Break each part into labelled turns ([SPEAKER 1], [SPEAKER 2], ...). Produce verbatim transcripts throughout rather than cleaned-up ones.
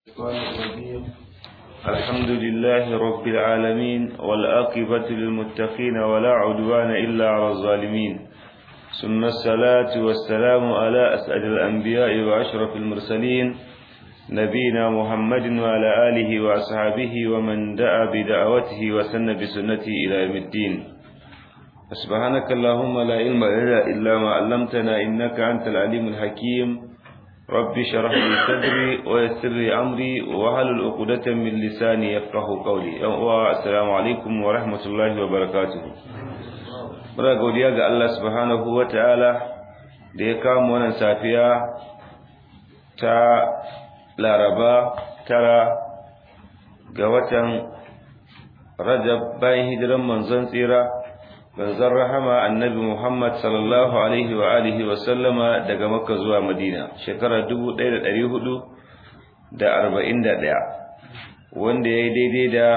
[SPEAKER 1] الشيطان الرجيم. الحمد لله رب العالمين والعاقبة للمتقين ولا عدوان إلا على الظالمين، ثم الصلاة والسلام على أسعد الأنبياء وأشرف المرسلين نبينا محمد وعلى آله وأصحابه ومن دعا بدعوته وسن بسنته إلى يوم الدين. سبحانك اللهم لا علم لنا إلا ما علمتنا إنك أنت العليم الحكيم. رب اشرح لي صدري ويسر لي امري واحلل عقدة من لساني يفقهوا قولي. السلام عليكم ورحمة الله وبركاته. muna godiya ga Allah subhanahu wataala da ya kawo mu wannan safiya ta Laraba tara ga watan Rajab bayan hijiran manzon tsira manzon rahama annabi Muhammad sallallahu alaihi wa alihi wa sallama daga Makka zuwa Madina shekara dubu ɗaya da ɗari hudu da arba'in da ɗaya wanda yayi daidai da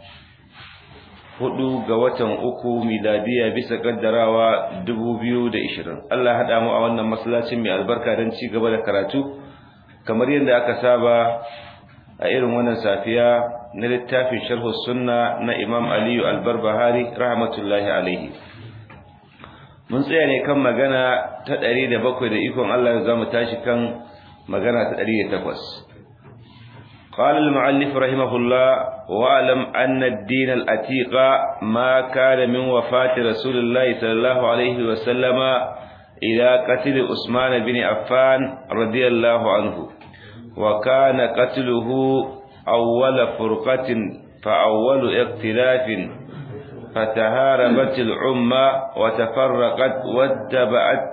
[SPEAKER 1] hudu ga watan uku miladiya bisa kaddarawa dubu biyu da ishirin. Allah hada mu a wannan masallacin mai albarka don ci gaba da karatu kamar yadda aka saba a irin wannan safiya na littafin sharh sunna na Imam Aliyu Al-Barbahari rahmatullahi alaihi. Mun tsaya ne kan magana ta ɗari da bakwai da ikon Allah zamu tashi kan magana ta ɗari da takwas. قال المؤلف رحمه الله واعلم أن الدين العتيق ما كان من وفاة رسول الله صلى الله عليه وسلم إلى قتل عثمان بن عفان رضي الله عنه، وكان قتله أول فرقة فأول اختلاف فتهاربت الأمة وتفرقت واتبعت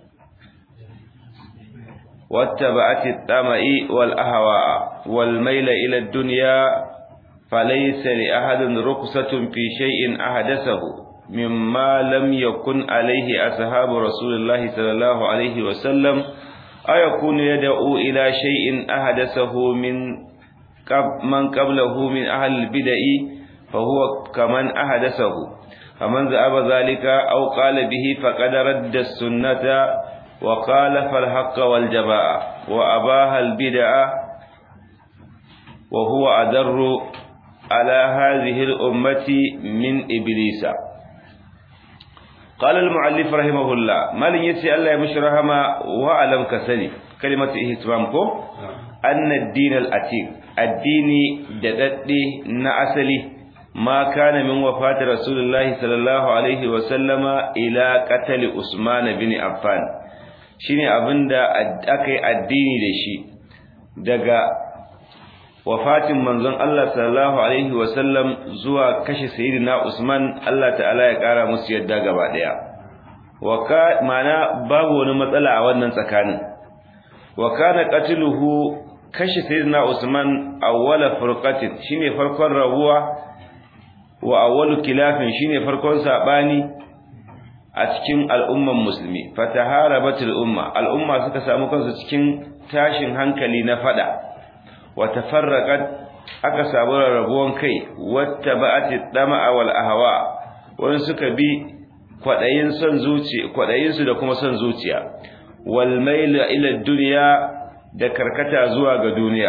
[SPEAKER 1] واتبعت الطمع والأهواء والميل إلى الدنيا، فليس لأحد رخصة في شيء أحدثه مما لم يكن عليه أصحاب رسول الله صلى الله عليه وسلم، أيكون يدعو إلى شيء أحدثه من من قبله من أهل البدع فهو كمن أحدثه، فمن ذهب ذلك أو قال به فقد رد السنة وخالف الحق والجماعة وأباها البدع وهو أضر على هذه الأمة من إبليس. قال المؤلف رحمه الله ما لن يسي الله يمشرهما وعلم كسني كلمة إهتمامكم أن الدين العتيق الدين دددي نأسلي ما كان من وفاة رسول الله صلى الله عليه وسلم إلى قتل عثمان بن عفان shine abinda akai addini da shi daga wafatin manzon Allah sallallahu alaihi wasallam zuwa kashe sayyidina Usman, Allah ta'ala ya kara musu yadda gaba daya. Waka mana babu wani matsala a wannan tsakanin. Wa kana qatluhu kashe sayyidina Usman awwala furqatin shine farkon rabuwa wa awwalu kilafin shine farkon sabani a cikin al'umman musulmi. Fataharabatul umma al'umma suka samu kansu cikin tashin hankali na fada wa tafarraqat aka samu rabuwan kai wattaba'at dama'a wal ahwa wani suka bi kwadayin son zuciya kwadayin su da kuma son zuciya wal mail ila dunya da karkata zuwa ga duniya.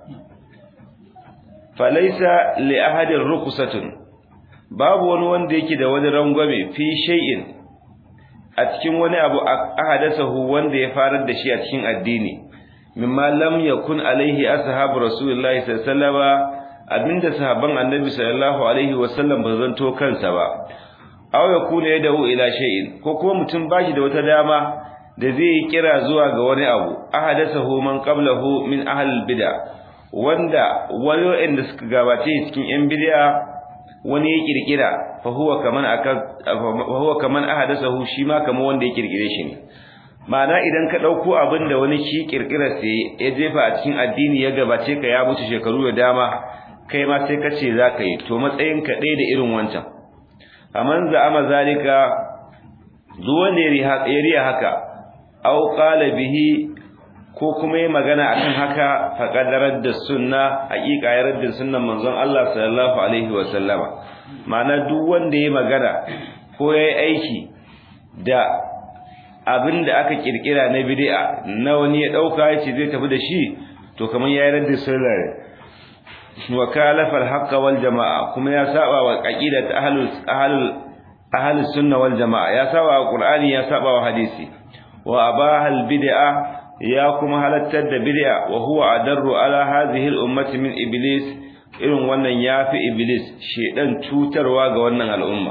[SPEAKER 1] Falaysa li ahadin ruqsatun babu wani wanda yake da wani rangwame fi shay'in a cikin wani abu ahadasahu wanda ya farar da shi a cikin addini mimma lam yakun alaihi ashabu rasulullahi sallallahu alaihi wasallam abinda sahabban annabi sallallahu alaihi wasallam ba zanto kansa ba, aw yakuna yad'u ila shay'in ko kuma mutum bashi da wata dama da zai yi kira zuwa ga wani abu ahadasahu man qablahu min ahlil bid'a wanda wayoyin da suka gabace cikin yan bid'a wani ya kirkira fa huwa kaman akan fa huwa kaman ahadasahu shi ma kaman wanda ya kirkire shi ne. Ma'ana idan ka dauko abin da wani shi kirkira sai ya jefa a cikin addini ya gabace ka ya mutu shekaru da dama kai ma sai ka ce zaka yi to matsayin ka dai da irin wancan. Aman za'ama zalika zuwa ne ya riya haka aw qala bihi ko kuma yi magana akan haka faqadarar da sunna haƙiƙa ya raddin sunnan manzon Allah sallallahu alaihi wa sallama. Ma'ana duk wanda ya magana ko yayi aiki da abinda aka kirkira na bid'a na wani ya dauka yace zai tafi da shi to kaman yayi raddi sunna wa kalafa al-haqq wal jamaa kuma ya saba wa aqidat ahlul ahlul ahlus sunna wal jamaa ya saba wa qur'ani ya saba wa hadisi wa abaha al-bid'a ya kuma halattar da bid'a wa huwa adarru ala hadhihi al-ummati min iblis irin wannan yafi iblis shedan cutarwa ga wannan al'umma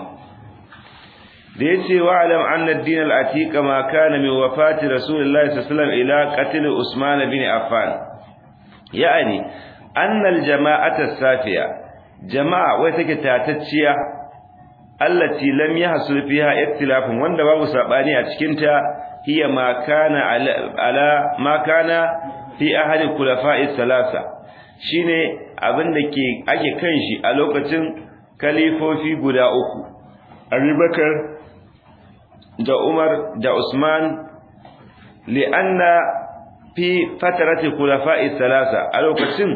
[SPEAKER 1] da yace wa alam anna ad-din al-atiq ma kana min wafati rasulillahi sallallahu alaihi wasallam ila qatl usman bin affan yani anna al-jama'ata as-safiya jama'a wai take tatacciya allati lam yahsul fiha ikhtilafun wanda babu sabani a cikin ta hiya ma kana ala ma kana fi ahli khulafa'i salasa shine abinda ke ake kan shi a lokacin kalifofi guda uku Abubakar da Umar da Usman li'anna fi fatarati khulafa'i salasa a lokacin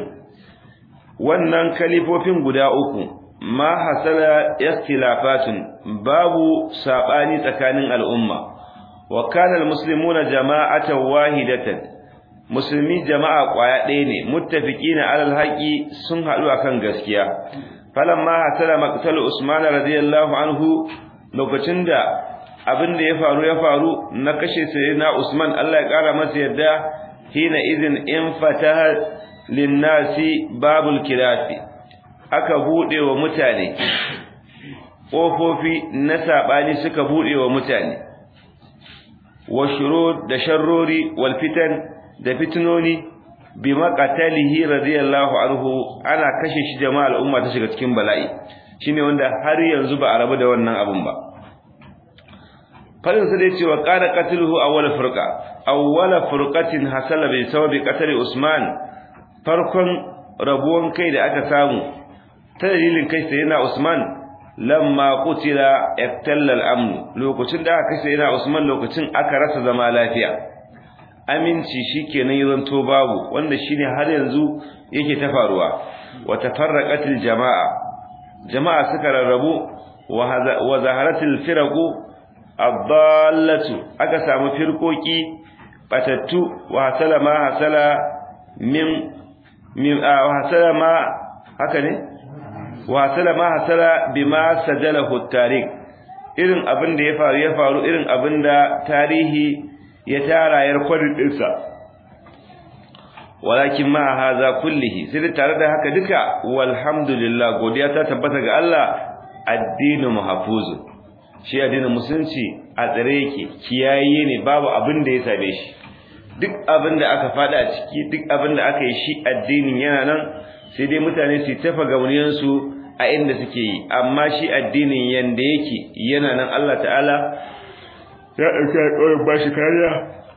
[SPEAKER 1] wannan kalifofin guda uku ma hasala ikhtilafatun babu sabani tsakanin al'umma wa kana almuslimuna jama'atan wahidatan musulmi jama'a kwaya ɗaya ne muttafiqina alal haqi sun haɗu akan gaskiya falamma hasala maqtal usman radiyallahu anhu lokacin da abin da ya faru ya faru na kashe sayyidina usman Allah ya kara masa yadda hina idin in fataha linnasi babul kilafi aka bude wa mutane kofofi na sabani suka bude wa mutane wa shurud da sharrori wal fitan da fitnoni bi maqatalihi radiyallahu anhu ana kashe shi jama'al umma ta shiga cikin bala'i shine wanda har yanzu ba a rabu da wannan abun ba fadin sa dai cewa qala qatluhu awwal furqa awwal furqatin hasala bi sababi qatl usman farkon rabuwan kai da aka samu ta dalilin kai sai yana usman lamma qutila iftalla al-amn lokacin da aka kashe yana usman lokacin aka rasa zama lafiya aminci shikenan yanzu babu wanda shine har yanzu yake ta faruwa wa tafarraqatil jamaa jama'a suka rarrabu wa zaharatil firaqu ad-dallatu aka samu firkoki batattu wa hasala ma hasala min min wa hasala ma haka ne wa hasala ma hasala bima sajalahu at-tarikh irin abin da ya faru ya faru irin abin da tarihi ya tara yar kwadin dinsa walakin ma haza kullihi sai tare da haka duka walhamdulillah godiya ta tabbata ga Allah addinu mahfuz shi addinin musulunci a tsare yake kiyaye ne babu abin da ya sabe shi duk abin da aka fada a ciki duk abin da aka yi shi addinin yana nan sai dai mutane su tafa gauniyan su a inda suke yi amma shi addinin yanda yake yana nan Allah ta'ala ya dauki alƙawarin bashi kariya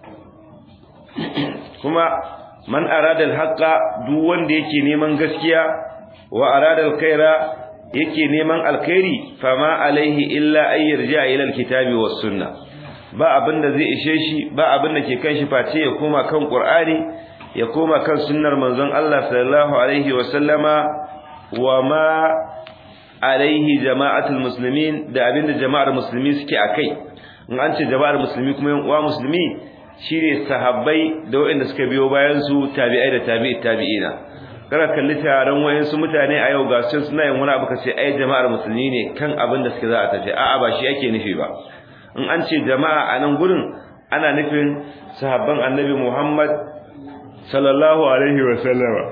[SPEAKER 1] kuma man arada al-haqqa duk wanda yake neman gaskiya wa arada al-khaira yake neman alkhairi fama alaihi illa ay yarja ila al-kitabi was sunnah ba abinda zai ishe shi ba abinda ke kan shi face ya koma kan qur'ani ya koma kan sunnar manzon Allah sallallahu alaihi wa sallama wa ma alaihi jama'atul muslimin da abinda jama'ar musulmi suke akai in an ce jama'ar musulmi kuma yan uwa musulmi shine sahabbai da waɗanda suka biyo bayan su tabi'ai da tabi'i tabi'ina kana kalli taron wayansu mutane a yau ga su suna yin wani abu kace ai jama'ar musulmi ne kan abin da suke za a tafi a'a ba shi yake nufi ba in an ce jama'a a nan gurin ana nufin sahabban annabi Muhammad sallallahu alaihi wa sallama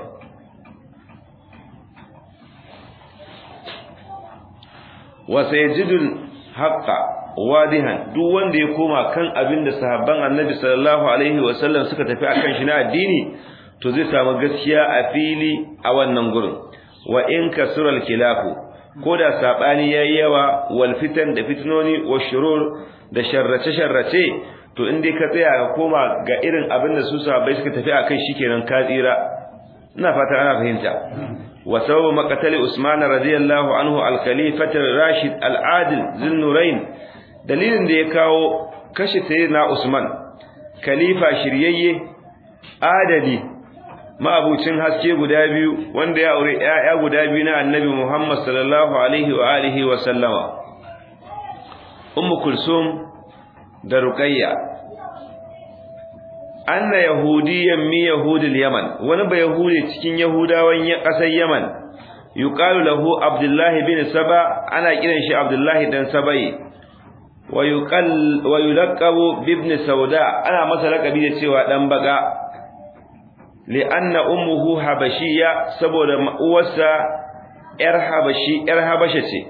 [SPEAKER 1] wa sayajidul haqqa wadihan duk wanda ya koma kan abin da sahabban annabi sallallahu alaihi wa sallam suka tafi akan shi na addini to zai samu gaskiya a fili a wannan gurin wa in kasural khilafu koda sabani yayi yawa wal fitan da fitnoni wa shurur da sharrace sharrace to in dai ka tsaya ka koma ga irin abin da su sahabbai suka tafi akan shikenan ka tsira ina fata ana fahimta wa sababu maqtali usman radiyallahu anhu al khalifat ar rashid al adil zul nurain dalilin da ya kawo kashe sayyidina usman khalifa shiryayye adali ma'abucin haske guda biyu wanda ya aure ƴaƴa guda biyu na annabi Muhammad sallallahu alaihi wa alihi wa sallama ummu kulsum da ruqayya anna yahudiyan mi yahudil yaman wani ba yahudi cikin yahudawan kasar yaman yuqalu lahu abdullah bin saba ana kiran shi abdullah dan sabai wa yuqal wa yulaqabu bi ibn sauda ana masa laqabi da cewa dan baka li'anna ummuhu habashiyya saboda uwarsa yar habashi yar habasha ce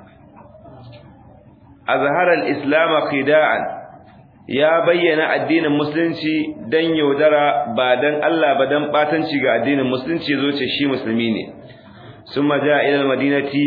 [SPEAKER 1] azhara al-islam khida'an ya bayyana addinin musulunci dan yaudara ba dan Allah ba dan batanci ga addinin musulunci zo ce shi musulmi ne summa jaa ila al-madinati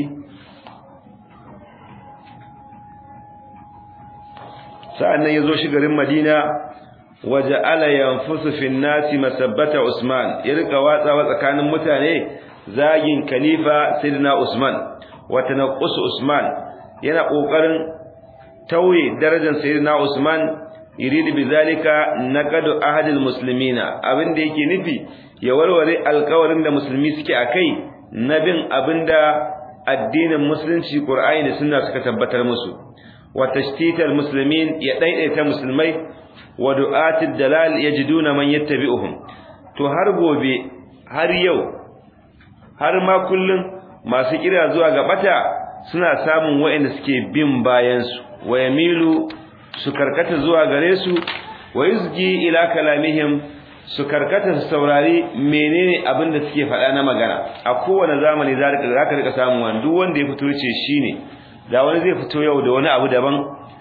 [SPEAKER 1] sa'annan yazo shi garin Madina waja'ala yanfusu fi an-nasi masabbata Usman ya rika watsawa tsakanin mutane zagin khalifa sayyidina Usman wa tanaqqus Usman yana kokarin tauye darajar sayyidina Usman yuridu bizalika naqadu ahadil muslimina abinda yake nufi ya warware alƙawarin da musulmi suke akai nabin abinda addinin musulunci Qur'ani da sunna suka tabbatar musu wa tashtital muslimin ya daidaita musulmai wa du'atid dalal yajiduna man yattabi'uhum to har gobe har yau har ma kullun masu kira zuwa ga bata suna samun wa'anda suke bin bayan su wa yamilu su karkata zuwa gare su wa yuzgi ila kalamihim su karkata su saurari menene abin da suke faɗa na magana a kowane zamani za ka rika samun wani duk wanda ya fito ce shine da wani zai fito yau da wani abu daban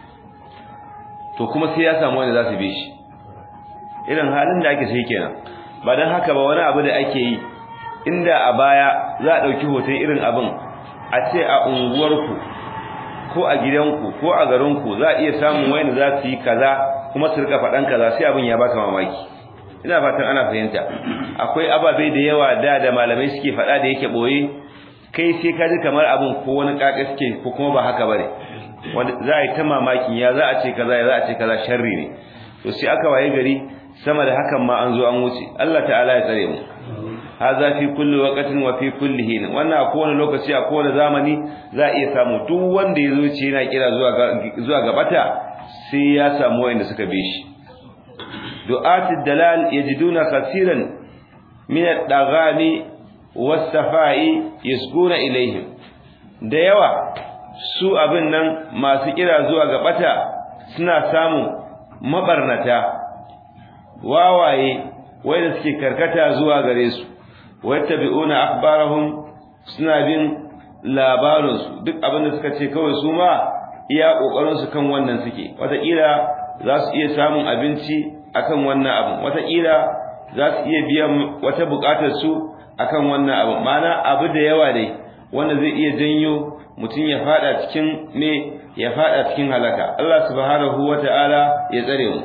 [SPEAKER 1] to kuma sai ya samu wanda za su bi shi irin halin da ake sai kenan ba dan haka ba wani abu da ake yi inda a baya za a dauki hoton irin abin a ce a unguwarku ko a gidanku ko a garinku za a iya samun wanda za su yi kaza kuma su rika faɗan kaza sai abin ya baka mamaki ina fatan ana fahimta akwai ababe da yawa da da malamai suke faɗa da yake boye kai sai ka ji kamar abin ko wani kaka suke ko kuma ba haka bane wanda za a yi ta mamakin ya za a ce kaza ya za a ce kaza sharri ne to sai aka waye gari sama da hakan ma an zo an wuce Allah ta'ala ya tsare mu haza fi kulli waqtin wa fi kulli hin wannan a kowane lokaci a kowane zamani za a iya samu duk wanda yazo ce yana kira zuwa ga zuwa ga bata sai ya samu wanda suka bi shi du'atid dalal yajiduna kaseeran min ad-daghani was-safai yasquna ilayhim da yawa su abin nan masu kira zuwa ga bata suna samu mabarnata wawaye wanda suke karkata zuwa gare su wattabi'una akhbarahum suna bin labarin su duk abin da suka ce kawai su ma iya kokarin su kan wannan suke wataƙila za su iya samun abinci akan wannan abin wataƙila za su iya biyan wata buƙatar su akan wannan abin mana abu da yawa dai wanda zai iya janyo mutum ya fada cikin me ya fada cikin halaka Allah subhanahu wataala ya tsare mu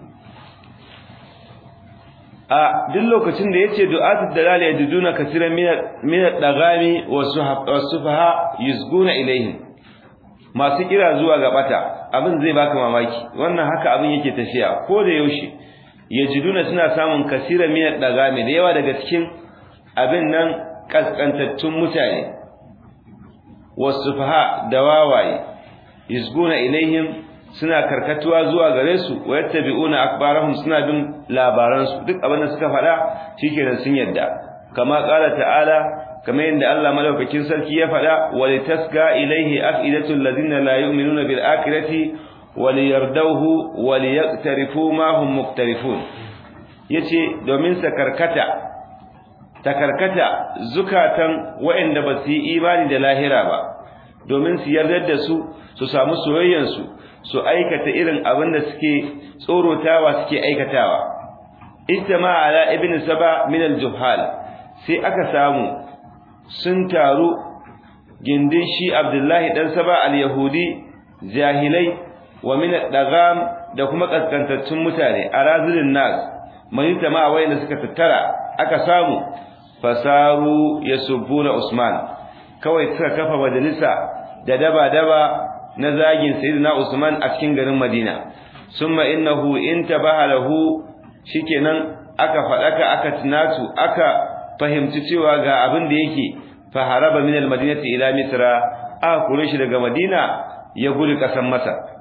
[SPEAKER 1] a duk lokacin da yace du'atul dalal yaduduna kaseeran min ad-dagami was-sufaha yuzguna ilaihim masu kira zuwa ga bata abin zai baka mamaki wannan haka abin yake tafiya ko da yaushe yajiduna suna samun kaseeran min ad-dagami da yawa daga cikin abin nan kaskantattun mutane was-sufaha da wawaye yuzguna ilaihim suna karkatuwa zuwa gare su wayattabi'una akbarahum suna bin labaran su duk abin da suka faɗa shikenan sun yadda kama qala ta'ala kamar yadda Allah madaukakin sarki ya faɗa walitasqa ilaihi afidatul ladina la yu'minuna bil akhirati waliyardawhu waliyaqtarifu ma hum muqtarifun yace domin sa karkata ta karkata zukatan waɗanda ba su yi imani da lahira ba domin su yarda da su su samu soyayyan su su aikata irin abin da suke tsorotawa suke aikatawa ijtama ala ibn saba min al-juhal sai aka samu sun taru gindin shi abdullahi dan saba al-yahudi jahilai wa min ad-dagam da kuma kaskantattun mutane arazilin nas mai jama'a wayanda suka tattara aka samu fasaru yasubbuna usman kawai suka kafa majalisa da daba daba na zagin sayyidina Usman a cikin garin Madina summa innahu intabaha lahu shikenan aka fadaka aka tunatu aka fahimci cewa ga abin da yake fa haraba min almadinati ila misra aka kure shi daga Madina ya gudu kasan Masar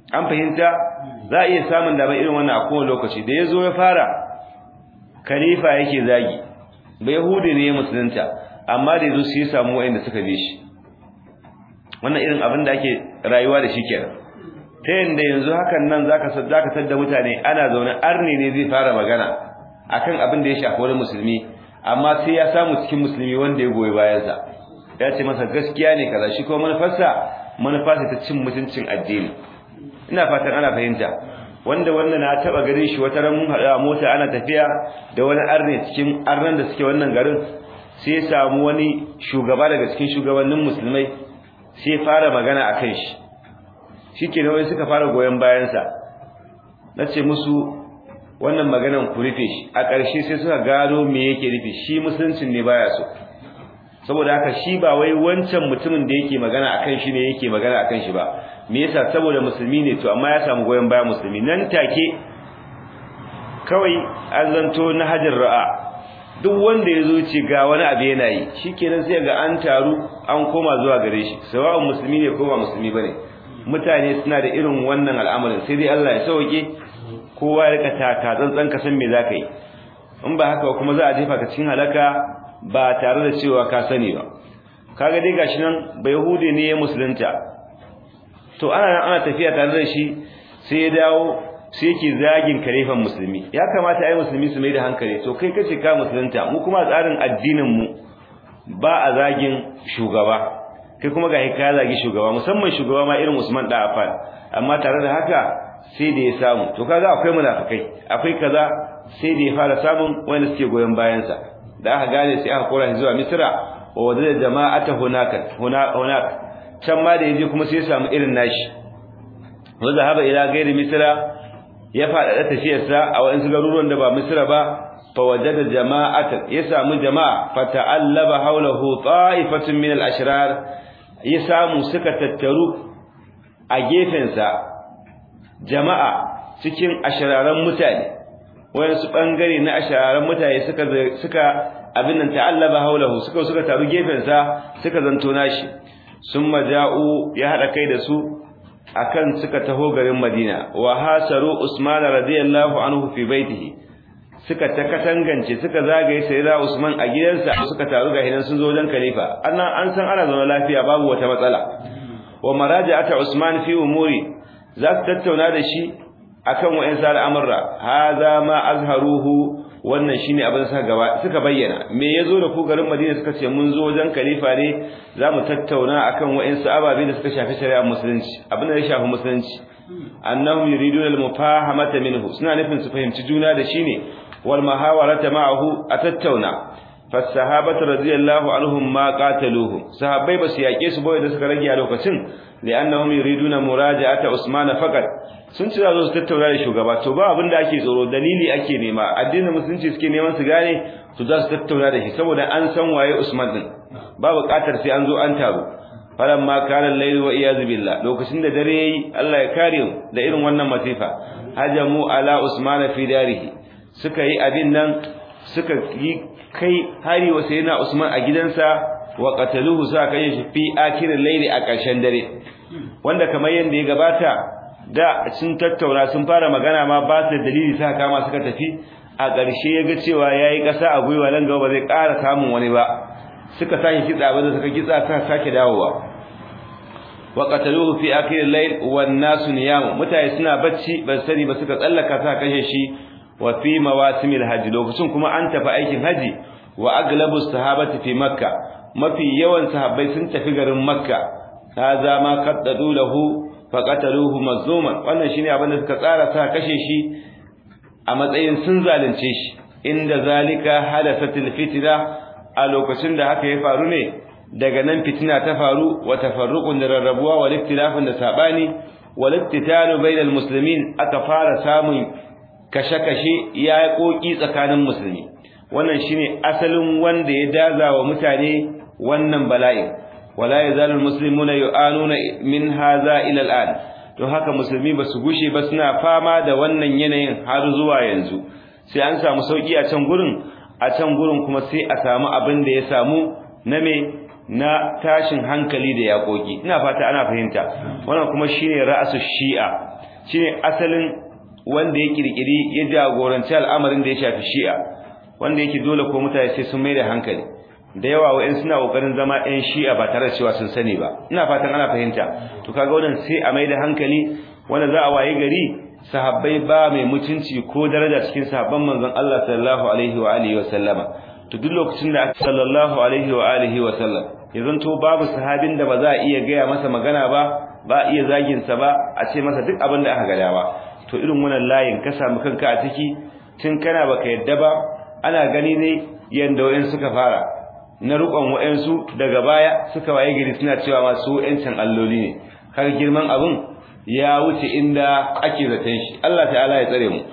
[SPEAKER 1] an fahimta za a iya samun da bai irin wannan a kowane lokaci da yazo ya fara khalifa yake zagi ba yahudi ne musulunta amma da yazo sai ya samu wayanda suka bi shi wannan irin abin da ake rayuwa da shi kenan ta yanda yanzu hakan nan zaka zaka tada mutane ana zaune arni ne zai fara magana akan abin da ya shafi wani musulmi amma sai ya samu cikin musulmi wanda ya goyi bayan sa ya ce masa gaskiya ne kaza shi ko manufarsa manufarsa ta cin mutuncin addini ina fatan ana fahimta wanda wannan na taba gare shi wata ran mun hada mota ana tafiya da wani arne cikin arnan da suke wannan garin sai ya samu wani shugaba daga cikin shugabannin musulmai sai ya fara magana akan shi shikenan wai suka fara goyen bayan sa nace musu wannan maganan ku rufe shi a ƙarshe sai suka gano me yake rufe shi musuluncin ne baya so saboda haka shi ba wai wancan mutumin da yake magana akan shi ne yake magana akan shi ba me yasa saboda musulmi ne to amma ya samu goyen bayan musulmi nan take kawai an zanto na hajar ra'a duk wanda yazo ce ga wani abu yana yi shikenan sai ga an taru an koma zuwa gare shi sawa'un musulmi ne ko ba musulmi bane mutane suna da irin wannan al'amarin sai dai Allah ya sauke kowa ya rika taka tsantsan ka san me zaka yi in ba haka kuma za a jefa ka cikin halaka ba tare da cewa ka sani ba kaga dai gashi nan ba yahudi ne ya musulunta to ana ana tafiya tare da shi sai ya dawo sai yake zagin kalifan musulmi ya kamata ai musulmi su mai da hankali to kai kace ka musulunta mu kuma tsarin addinin mu ba a zagin shugaba kai kuma ga ka zagi shugaba musamman shugaba ma irin Usman da Affan amma tare da haka sai da ya samu to kaga akwai munafikai akwai kaza sai da ya fara samun wanda suke goyen bayan sa da aka gane sai aka kora shi zuwa Misra wa wadda jama'ata hunaka hunaka can ma da yaje kuma sai ya samu irin nashi wa zahaba ila gairi Misra ya fada tafiyar sa a wayansu garuruwan da ba Misra ba fa wajada jama'atan ya samu jama'a fa ta'allaba hawlahu ta'ifatun min al-ashrar ya samu suka tattaru a gefen sa jama'a cikin ashararan mutane wayansu bangare na ashararan mutane suka suka abin nan ta'allaba haulahu suka suka taru gefen sa suka zanto nashi summa ja'u ya hada kai da su akan suka taho garin Madina wa hasaru Usman radiyallahu anhu fi baitihi suka ta katangance suka zagaye sayyida Usman a gidansa suka taru ga hidan sun zo wajen khalifa annan an san ana zama lafiya babu wata matsala wa maraja'ata Usman fi umuri za su tattauna da shi akan wa'in sa al'amurra hadha ma azharuhu wannan shine abin suka gaba suka bayyana me yazo da ku garin Madina suka ce mun zo wajen khalifa ne zamu tattauna akan wa'in sa ababe da suka shafi shari'ar musulunci abin da ya shafi musulunci annahum yuriduna al-mufahamata minhu suna nufin su fahimci juna da shi ne wal muhawarata ma'ahu a tattauna فالصحابه رضي الله عنهم ما قاتلوهم sahabbai basu yake su boye da suka rage a lokacin li'annahum yuriduna muraja'ata Usman faqat sun ci zazo su tattauna da shugaba to ba abin da ake tsoro dalili ake nema addinin musulunci suke neman su gane to za su tattauna da shi saboda an san waye Usman din ba buƙatar sai an zo an taro falamma kana al-layl wa iyaz billah lokacin da dare yayi Allah ya kare mu da irin wannan masifa hajamu ala Usman fi darihi suka yi abin nan suka yi kai hari wa sayyidina Usman a gidansa wa qataluhu sa kai shi fi akirin layli a ƙarshen dare wanda kamar yanda ya gabata da sun tattauna sun fara magana ma ba su dalili sa kama suka tafi a ƙarshe yaga cewa yayi ƙasa a gwiwa nan gaba ba zai ƙara samun wani ba suka sake kitsa ba suka kitsa suka sake dawowa wa qataluhu fi akirin layl wan nasu niyam mutane suna bacci ban sani ba suka tsallaka sa kashe shi wa fi mawasimil haji lokacin kuma an tafi aikin haji wa aglabu sahabati fi makka mafi yawan sahabbai sun tafi garin makka hadha ma qaddadu lahu faqataluhu mazluman wannan shine abin da suka tsara sa kashe shi a matsayin sun zalunce shi inda zalika hadathatil fitna a lokacin da haka ya faru ne daga nan fitina ta faru wa tafarruqun da rarrabuwa wal ikhtilafun da sabani wal iktitalu bainal muslimin aka fara samun kashe-kashe ya koki tsakanin musulmi wannan shine asalin wanda ya daza wa mutane wannan bala'i wala yazalul muslimuna yu'anuna min hadha ila al'an to haka musulmi basu gushe ba suna fama da wannan yanayin har zuwa yanzu sai an samu sauki a can gurin a can gurin kuma sai a samu abin da ya samu na me na tashin hankali da yakoki ina fata ana fahimta wannan kuma shine ra'asu shi'a shine asalin wanda ya kirkiri ya jagoranci al'amarin da ya shafi shi'a wanda yake dole ko mutane sai sun mai da hankali da yawa wa'in suna kokarin zama ɗan shi'a ba tare da cewa sun sani ba ina fatan ana fahimta to kaga wannan sai a mai da hankali wanda za a waye gari sahabbai ba mai mutunci ko daraja cikin sahabban manzon Allah sallallahu alaihi wa alihi wa sallama to duk lokacin da sallallahu alaihi wa alihi wa sallam ya zanto babu sahabin da ba za a iya gaya masa magana ba ba a iya zagin sa ba a ce masa duk abin da aka ga ba to irin wannan layin ka samu kanka a ciki tun kana baka yadda ba ana gani ne yanda wayan suka fara na rukon wayansu daga baya suka waye gari suna cewa masu yancin alloli ne har girman abun ya wuce inda ake zaton shi Allah ta'ala ya tsare mu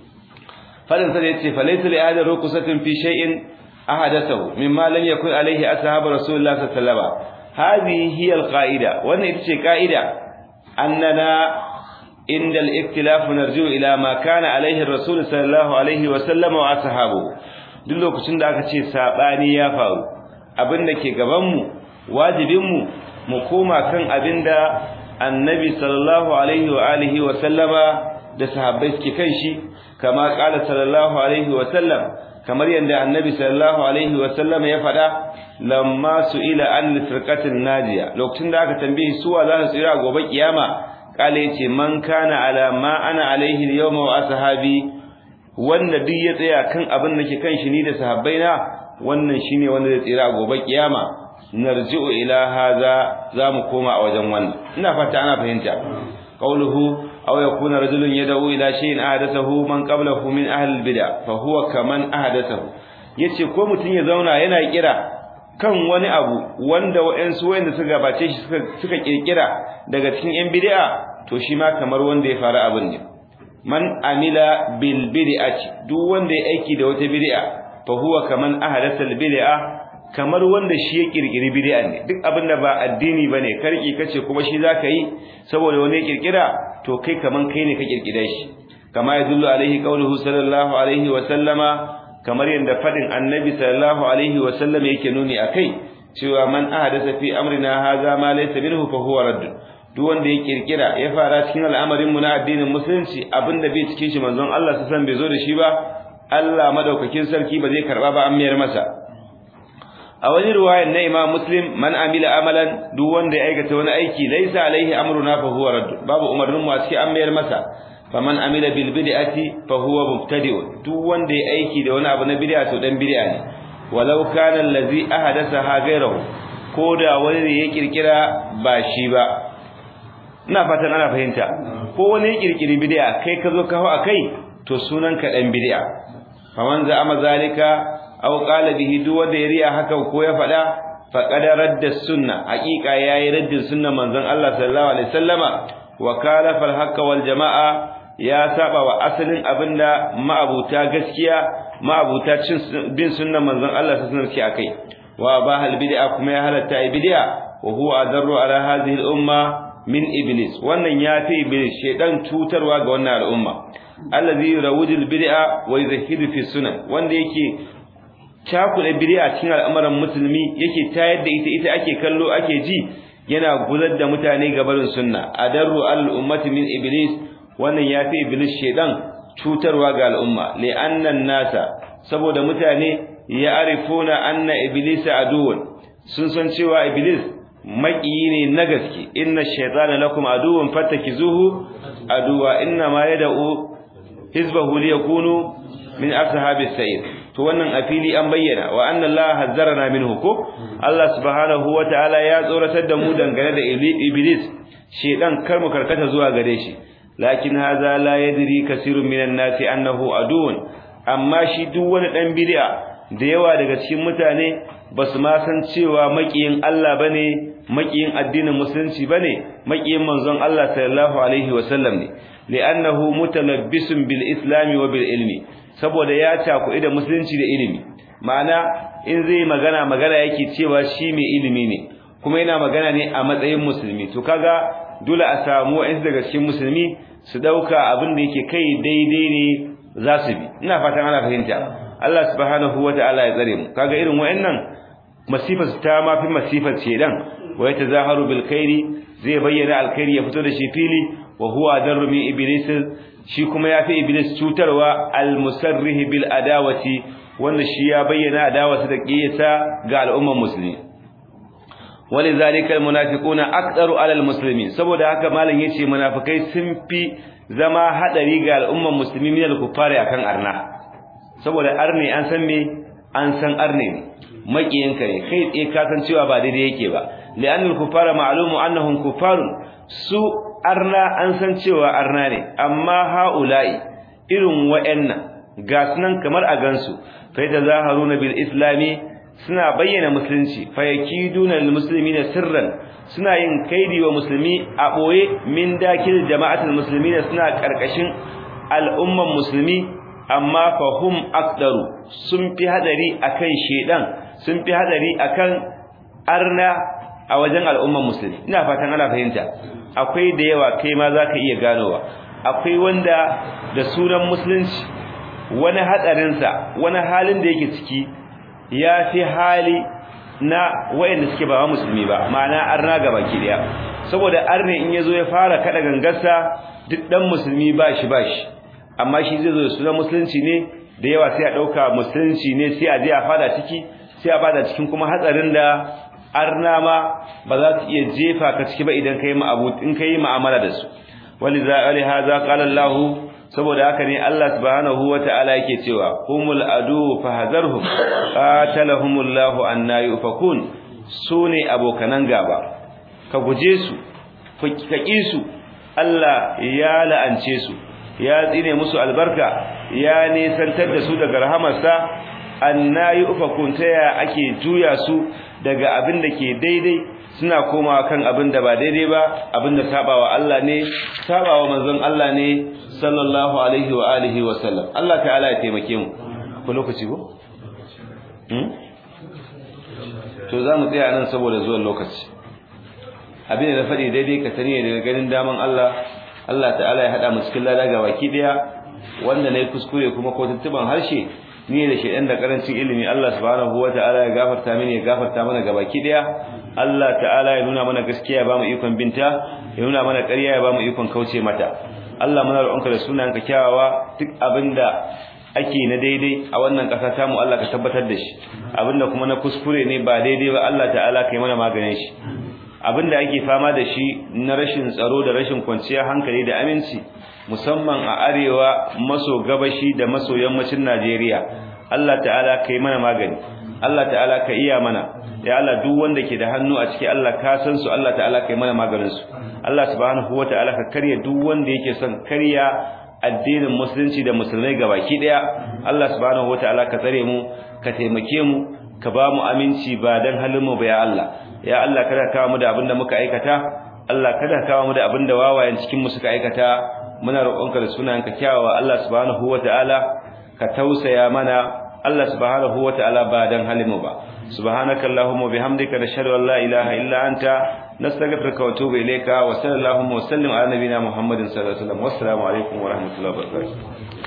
[SPEAKER 1] fadin sa yace falaysa li ahadin rukusatin fi shay'in ahadathu mimma lam yakun alayhi ashabu rasulullah sallallahu alaihi wasallam hadhihi hiya alqaida wannan ita ce qaida annana inda al-ikhtilaf narju ila ma kana alayhi rasul sallallahu alaihi wasallam wa ashabu duk lokacin da aka ce sabani ya faru abinda ke gaban mu wajibin mu mu koma kan abinda annabi sallallahu alaihi wa alihi wa sallama da sahabbai suke kan shi kama kala sallallahu alaihi wa sallam kamar yanda annabi sallallahu alaihi wa sallama ya fada lamma su'ila an firqatin najiya lokacin da aka tambaye su wa za su tsira gobe kiyama kale yace man kana ala ma ana alaihi al-yawma wa ashabi wanda duk ya tsaya kan abin da ke kan shi ni da sahabbaina wannan shine wanda zai tsira gobe kiyama narji'u ila hadha zamu koma a wajen wannan ina fata ana fahimta qawluhu aw yakuna rajulun yad'u ila shay'in ahdathahu man qablahu min ahli al-bid'ah fa huwa kaman ahdathahu yace ko mutun ya zauna yana kira kan wani abu wanda wayansu wayanda suka gabace shi suka suka kirkira daga cikin yan bid'a to shi ma kamar wanda ya fara abin ne man amila bil bid'ati duk wanda ya aiki da wata bid'a fa huwa kaman ahdatha al-bid'ah kamar wanda shi ya kirkiri bid'a ne duk abinda ba addini bane karki kace kuma shi zaka yi saboda wani ya kirkira to kai kaman kai ne ka kirkire shi kama yadullu alaihi qawluhu sallallahu alaihi wa sallama kamar yanda fadin annabi sallallahu alaihi wa sallam yake nuni akai cewa man ahdatha fi amrina hadha ma laysa minhu fa huwa radd duk wanda ya kirkira ya fara cikin al'amarin mu na addinin musulunci abinda bai cikin shi manzon Allah sallallahu alaihi wasallam bai zo da shi ba Allah madaukakin sarki ba zai karba ba an mayar masa a wani riwayar na Imam Muslim man amila amalan duk wanda ya aikata wani aiki laysa alaihi amruna fa huwa radd babu umarnin mu a cikin an mayar masa faman amila bil bid'ati fa huwa mubtadi' duk wanda ya aiki da wani abu na bid'a to dan bid'a ne walau kana allazi ahdathaha ghayruhu koda wani ne ya kirkira ba shi ba ina fatan ana fahimta ko wani ya kirkiri bid'a kai ka zo ka hawo akai to sunan ka dan bid'a faman za ama zalika aw qala bihi duk wanda ya riya haka ko ya fada faqad radda sunna haqiqa yayi raddin sunnan manzon Allah sallallahu alaihi wasallama wa kalafa al-haqq wal jamaa ya saba wa asalin abinda ma'abuta gaskiya ma'abuta cin bin sunnan manzon Allah sallallahu alaihi wasallam akai wa bahal bid'a kuma ya halatta bid'a wa huwa adarru ala hadhihi al-umma min iblis wannan yafi iblis shedan cutarwa ga wannan al'umma allazi yurawidul bid'a wa yuzhidu fi sunan wanda yake cakuɗa bid'a cikin al'amuran musulmi yake tayar da ita ita ake kallo ake ji yana gudar da mutane ga barin sunna adarru al ummati min iblis wannan yafi iblis shedan cutarwa ga al'umma li anna nasa saboda mutane ya arifuna anna iblis aduwwun sun san cewa iblis maƙiyi ne na gaske inna shaytana lakum aduwwun fattakizuhu aduwa inna ma yad'u hizbahu liyakunu min ashabis sa'ir to wannan afili an bayyana wa anna Allah hazzarana minhu ko Allah subhanahu wataala ya tsoratar da mu dangane da iblis shedan kar mu karkata zuwa gare shi lakin hadha la yadri kasirun minan nasi annahu aduwwun amma shi duk wani dan bid'a da yawa daga cikin mutane basu ma san cewa makiyin Allah bane makiyin addinin musulunci bane makiyin manzon Allah sallallahu alaihi wasallam ne li'annahu mutalabbisun bil islami wa bil ilmi saboda ya takuɗi da musulunci da ilimi ma'ana in zai magana magana yake cewa shi mai ilimi ne kuma yana magana ne a matsayin musulmi to kaga dole a samu wa'ansu daga cikin musulmi su dauka abin da yake kai daidai ne za su bi ina fatan ana fahimta Allah subhanahu wata'ala ya tsare mu kaga irin wa'annan masifar ta mafi masifar shedan wa yatazaharu bil khairi zai bayyana alkhairi ya fito da shi fili wa huwa darru min iblis shi kuma yafi iblis cutarwa al musarrih bil adawati wanda shi ya bayyana adawarsa da kiyasa ga al'umman musulmi walizalika al munafiquna aqdaru ala al muslimin saboda haka malam yace munafikai sun fi zama hadari ga al'umman musulmi min al kuffari akan arna saboda arne an san me an san arne ne makiyinka ne kai tsaye ka san cewa ba daidai yake ba li'anna al kuffara ma'lumu annahum kuffarun su arna an san cewa arna ne amma haula'i irin wa'annan ga sunan kamar a gansu fa yatazaharuna bil islami suna bayyana musulunci fa yakiduna lil muslimina sirran suna yin kaidi wa musulmi a boye min dakil jama'atul muslimina suna karkashin al'umman musulmi amma fa hum aqdaru sun fi hadari akan shedan sun fi hadari akan arna a wajen al'umman musulmi ina fatan ana fahimta akwai da yawa kai ma zaka iya ganowa akwai wanda da sunan musulunci wani hadarin sa wani halin da yake ciki ya fi hali na wayanda suke ba musulmi ba ma'ana arna gabaki daya saboda arne in yazo ya fara kada gangarsa duk dan musulmi ba shi ba shi amma shi zai zo da sunan musulunci ne da yawa sai a dauka musulunci ne sai a je a fada ciki sai a bada cikin kuma hatsarin da arna ma ba za su iya jefa ka ciki ba idan kai ma abu in kai mu'amala da su waliza alihaza qala Allah saboda haka ne Allah subhanahu wataala yake cewa humul adu fahazarhum qatalahumullahu anna yufakun sune abokanan gaba ka guje su ka kisu Allah ya la'ance su ya tsine musu albarka ya nisantar da su daga rahamarsa anna yufakun taya ake juya su daga abin da ke daidai suna komawa kan abin da ba daidai ba abin da sabawa Allah ne sabawa manzon Allah ne sallallahu alaihi wa alihi wa sallam Allah ta'ala ya taimake mu ko lokaci ko hmm to zamu tsaya nan saboda zuwan lokaci abin da fadi daidai ka sani daga ganin daman Allah Allah ta'ala ya hada mu cikin lada ga baki daya wanda nayi kuskure kuma ko tuntuban harshe ni da shedan da karancin ilimi Allah subhanahu wataala ya gafarta mini ya gafarta mana gabaki daya Allah ta'ala ya nuna mana gaskiya ba mu ikon binta ya nuna mana ƙarya ya ba mu ikon kauce mata Allah muna roƙonka da sunanka kyawawa duk abinda ake na daidai a wannan ƙasa ta mu Allah ka tabbatar da shi abinda kuma na kuskure ne ba daidai ba Allah ta'ala kai mana maganin shi abinda ake fama da shi na rashin tsaro da rashin kwanciyar hankali da aminci musamman a arewa maso gabashi da maso yammacin Najeriya Allah ta'ala kai mana magani Allah ta'ala ka iya mana ya Allah duk wanda ke da hannu a ciki Allah ka san su Allah ta'ala kai mana maganin su Allah subhanahu wataala ka karya duk wanda yake son karya addinin musulunci da musulmai gabaki daya Allah subhanahu wataala ka tsare mu ka taimake mu ka ba mu aminci ba dan halin mu ba ya Allah ya Allah kada ka kawo mu da abinda muka aikata Allah kada ka kawo mu da abinda wawayen cikin mu suka aikata muna roƙonka da sunanka kyawawa Allah subhanahu wataala ka tausaya mana Allah subhanahu wataala ba dan halimu ba subhanakallahumma bihamdika nashhadu an la ilaha illa anta nastaghfiruka wa atubu ilayka wa sallallahu wa sallim ala nabiyyina muhammadin sallallahu alaihi wasallam wassalamu alaikum wa rahmatullahi wa barakatuh